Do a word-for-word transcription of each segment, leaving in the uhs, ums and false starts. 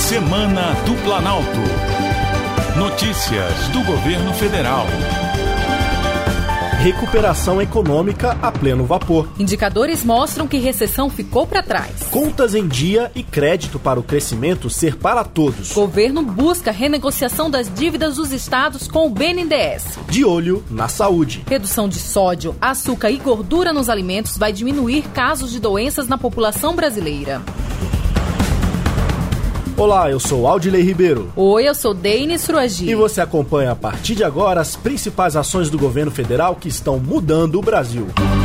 Semana do Planalto. Notícias do Governo Federal. Recuperação econômica a pleno vapor. Indicadores mostram que recessão ficou para trás. Contas em dia e crédito para o crescimento ser para todos. Governo busca renegociação das dívidas dos estados com o B N D E S. De olho na saúde. Redução de sódio, açúcar e gordura nos alimentos vai diminuir casos de doenças na população brasileira. Olá, eu sou Aldilei Ribeiro. Oi, eu sou Deine Suruagi. E você acompanha a partir de agora as principais ações do governo federal que estão mudando o Brasil.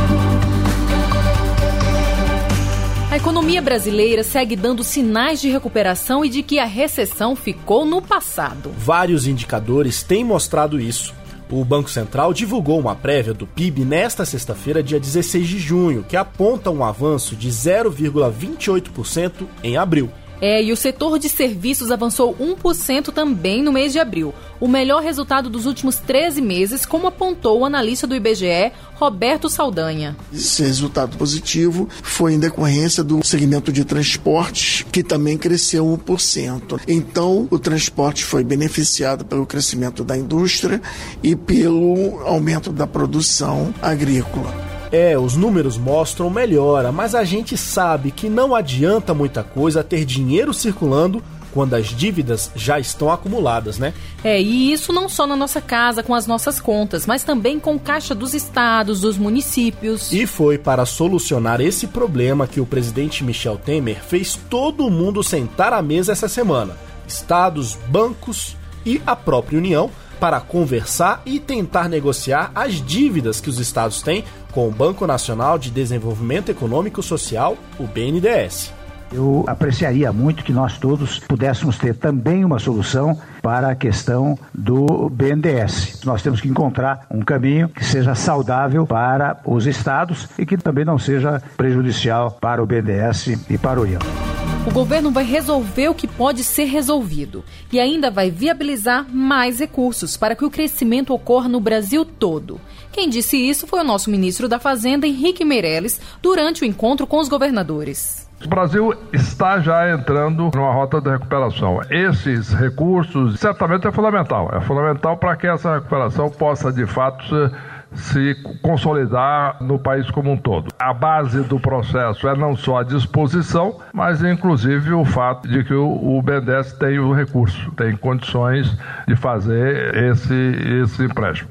A economia brasileira segue dando sinais de recuperação e de que a recessão ficou no passado. Vários indicadores têm mostrado isso. O Banco Central divulgou uma prévia do P I B nesta sexta-feira, dia dezesseis de junho, que aponta um avanço de zero vírgula vinte e oito por cento em abril. É, e o setor de serviços avançou um por cento também no mês de abril, o melhor resultado dos últimos treze meses, como apontou o analista do I B G E, Roberto Saldanha. Esse resultado positivo foi em decorrência do segmento de transportes, que também cresceu um por cento. Então, o transporte foi beneficiado pelo crescimento da indústria e pelo aumento da produção agrícola. É, os números mostram melhora, mas a gente sabe que não adianta muita coisa ter dinheiro circulando quando as dívidas já estão acumuladas, né? É, e isso não só na nossa casa, com as nossas contas, mas também com caixa dos estados, dos municípios. E foi para solucionar esse problema que o presidente Michel Temer fez todo mundo sentar à mesa essa semana. Estados, bancos e a própria União, para conversar e tentar negociar as dívidas que os estados têm com o Banco Nacional de Desenvolvimento Econômico e Social, o B N D E S. Eu apreciaria muito que nós todos pudéssemos ter também uma solução para a questão do B N D E S. Nós temos que encontrar um caminho que seja saudável para os estados e que também não seja prejudicial para o B N D E S e para a União. O governo vai resolver o que pode ser resolvido e ainda vai viabilizar mais recursos para que o crescimento ocorra no Brasil todo. Quem disse isso foi o nosso ministro da Fazenda, Henrique Meirelles, durante o encontro com os governadores. O Brasil está já entrando numa rota de recuperação. Esses recursos certamente é fundamental. É fundamental para que essa recuperação possa, de fato, se se consolidar no país como um todo. A base do processo é não só a disposição, mas inclusive o fato de que o B N D E S tem o recurso, tem condições de fazer esse, esse empréstimo.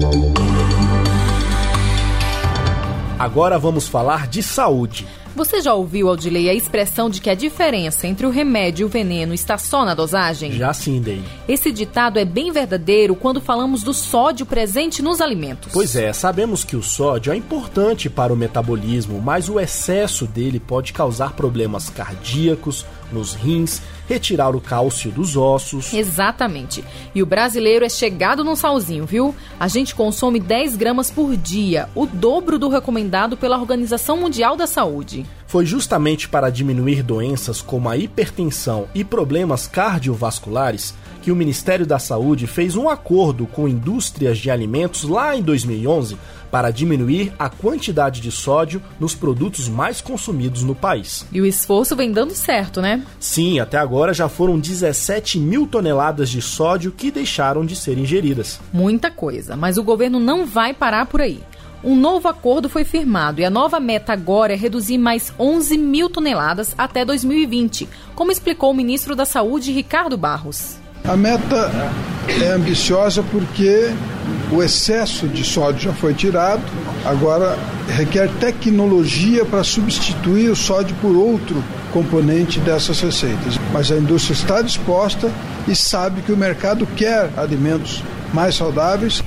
Agora vamos falar de saúde. Você já ouviu, Aldilei, a expressão de que a diferença entre o remédio e o veneno está só na dosagem? Já sim, Dei. Esse ditado é bem verdadeiro quando falamos do sódio presente nos alimentos. Pois é, sabemos que o sódio é importante para o metabolismo, mas o excesso dele pode causar problemas cardíacos, nos rins, retirar o cálcio dos ossos. Exatamente. E o brasileiro é chegado num salzinho, viu? A gente consome dez gramas por dia, o dobro do recomendado pela Organização Mundial da Saúde. Foi justamente para diminuir doenças como a hipertensão e problemas cardiovasculares que o Ministério da Saúde fez um acordo com indústrias de alimentos lá em dois mil e onze para diminuir a quantidade de sódio nos produtos mais consumidos no país. E o esforço vem dando certo, né? Sim, até agora já foram dezessete mil toneladas de sódio que deixaram de ser ingeridas. Muita coisa, mas o governo não vai parar por aí. Um novo acordo foi firmado e a nova meta agora é reduzir mais onze mil toneladas até dois mil e vinte, como explicou o ministro da Saúde, Ricardo Barros. A meta é ambiciosa porque o excesso de sódio já foi tirado, agora requer tecnologia para substituir o sódio por outro componente dessas receitas. Mas a indústria está disposta e sabe que o mercado quer alimentos mais saudáveis.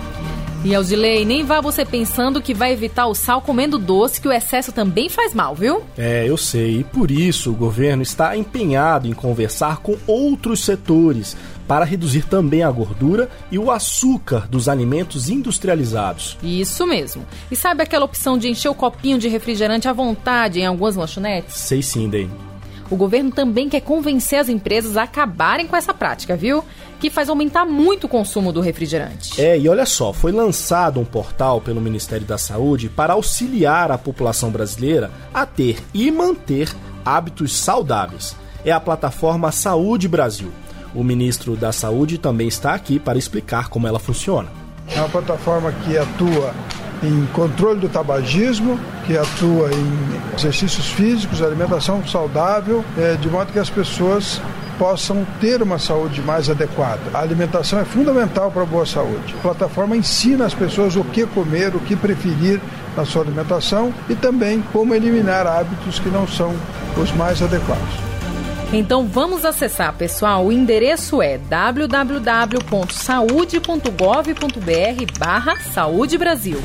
E, Aldilei, nem vá você pensando que vai evitar o sal comendo doce, que o excesso também faz mal, viu? É, eu sei. E por isso o governo está empenhado em conversar com outros setores para reduzir também a gordura e o açúcar dos alimentos industrializados. Isso mesmo. E sabe aquela opção de encher o copinho de refrigerante à vontade em algumas lanchonetes? Sei sim, Dei. O governo também quer convencer as empresas a acabarem com essa prática, viu? Que faz aumentar muito o consumo do refrigerante. É, e olha só, foi lançado um portal pelo Ministério da Saúde para auxiliar a população brasileira a ter e manter hábitos saudáveis. é a plataforma Saúde Brasil. O ministro da Saúde também está aqui para explicar como ela funciona. É uma plataforma que atua em controle do tabagismo, que atua em exercícios físicos, alimentação saudável, de modo que as pessoas possam ter uma saúde mais adequada. A alimentação é fundamental para a boa saúde. A plataforma ensina as pessoas o que comer, o que preferir na sua alimentação e também como eliminar hábitos que não são os mais adequados. Então vamos acessar, pessoal. O endereço é w w w ponto saude ponto gov ponto b r barra Saúde Brasil.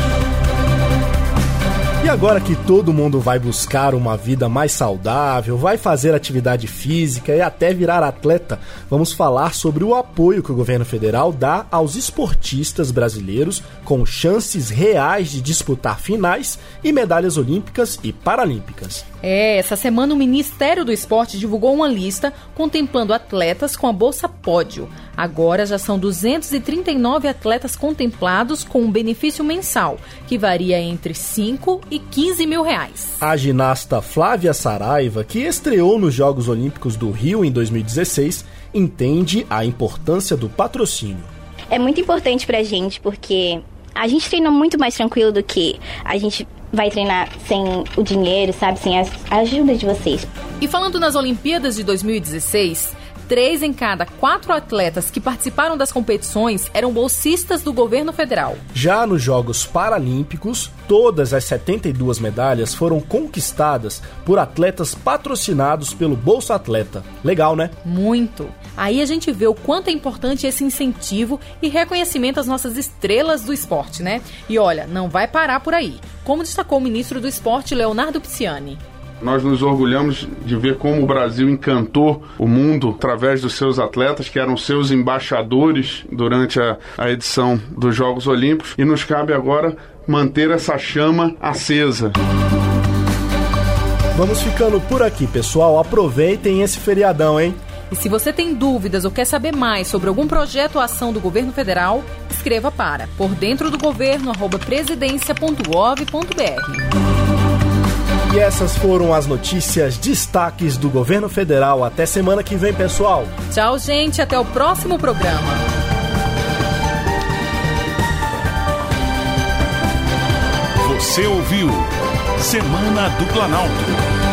E agora que todo mundo vai buscar uma vida mais saudável, vai fazer atividade física e até virar atleta, vamos falar sobre o apoio que o governo federal dá aos esportistas brasileiros com chances reais de disputar finais e medalhas olímpicas e paralímpicas. É, essa semana o Ministério do Esporte divulgou uma lista contemplando atletas com a Bolsa Pódio. Agora já são duzentos e trinta e nove atletas contemplados com um benefício mensal, que varia entre cinco e quinze mil reais. A ginasta Flávia Saraiva, que estreou nos Jogos Olímpicos do Rio em dois mil e dezesseis, entende a importância do patrocínio. É muito importante pra gente, porque a gente treina muito mais tranquilo do que a gente vai treinar sem o dinheiro, sabe? Sem a ajuda de vocês. E falando nas Olimpíadas de dois mil e dezesseis, três em cada quatro atletas que participaram das competições eram bolsistas do governo federal. Já nos Jogos Paralímpicos, todas as setenta e duas medalhas foram conquistadas por atletas patrocinados pelo Bolsa Atleta. Legal, né? Muito. Aí a gente vê o quanto é importante esse incentivo e reconhecimento às nossas estrelas do esporte, né? E olha, não vai parar por aí. Como destacou o ministro do Esporte, Leonardo Pisciani. Nós nos orgulhamos de ver como o Brasil encantou o mundo através dos seus atletas, que eram seus embaixadores durante a, a edição dos Jogos Olímpicos, e nos cabe agora manter essa chama acesa. Vamos ficando por aqui, pessoal. Aproveitem esse feriadão, hein? E se você tem dúvidas ou quer saber mais sobre algum projeto ou ação do governo federal, escreva para por dentro do governo arroba presidência ponto gov ponto b r. E essas foram as notícias, destaques do governo federal. Até semana que vem, pessoal. Tchau, gente. Até o próximo programa. Você ouviu Semana do Planalto.